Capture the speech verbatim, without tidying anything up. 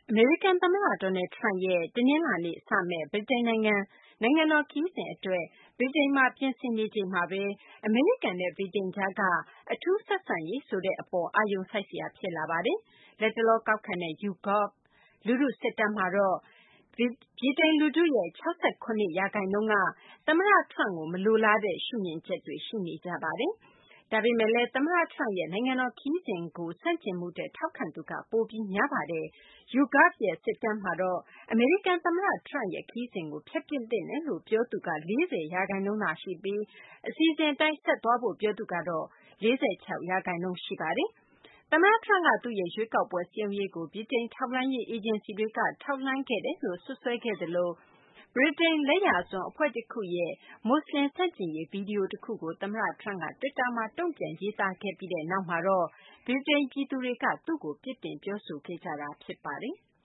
အမေရိကန်သမ္မတ Donald Trump ရဲ့ တနင်္လာနေ့စမယ့် ဗြိတိန်နိုင်ငံ နိုင်ငံတော်ခရီးစဉ်အတွက် ဗြိတိန်မှာ ပြင်ဆင်နေချိန်မှာပဲ အမေရိကန်နဲ့ ဗြိတိန်ကြားက အထူးဆက်ဆံရေးဆိုတဲ့အပေါ် အာရုံစိုက်စရာ ဖြစ်လာပါတယ်။ လတ်တလော ကောက်ခံတဲ့ YouGov လူထုစစ်တမ်းမှာတော့ ဗြိတိန်လူထုရဲ့ ၆၇ ရာခိုင်နှုန်းက သမ္မတ Trump ကို မလိုလားတဲ့ ရှုမြင်ချက်တွေ ရှိနေကြပါတယ်။ ဒါပေမယ့်လည်း သမ္မတ Trump ရဲ့ နိုင်ငံတော်ခရီးစဉ်ကို ဆန့်ကျင်မှုထက် ထောက်ခံသူက ပိုပြီးများပါတယ်။ YouGov ရဲ့ စစ်တမ်းမှာတော့ အမေရိကန်သမ္မတ Trump ရဲ့ ခရီးစဉ်ကို ဖျက်ပစ်သင့်တယ်လို့ ပြောသူက ၄၀ ရာခိုင်နှုန်းသာရှိပြီး အစီအစဉ်အတိုင်း ဆက်သွားဖို့ ပြောသူကတော့ ၄၆ ရာခိုင်နှုန်း ရှိပါတယ်။ သမ္မတ Trump က သူ့ရဲ့ ရွေးကောက်ပွဲ စည်းရုံးရေးကို ဗြိတိန် ထောက်လှမ်းရေး အေဂျင်စီတွေက ထောက်လှမ်းခဲ့တယ်လို့ စွပ်စွဲခဲ့သလို ဗြိတိန် လက်ယာစွန်း အဖွဲ့တခုရဲ့ မူဆလင် ဆန့်ကျင်ရေး ဗွီဒီယိုတခုကို သမ္မတ Trump က တွစ်တာမှာ တုံ့ပြန်ရေးသားခဲ့ပြီးနောက်မှာတော့ ဗြိတိန်ပြည်သူတွေက သူ့ကို ပြစ်တင်ပြောဆိုခဲ့ကြတာ ဖြစ်ပါတယ်။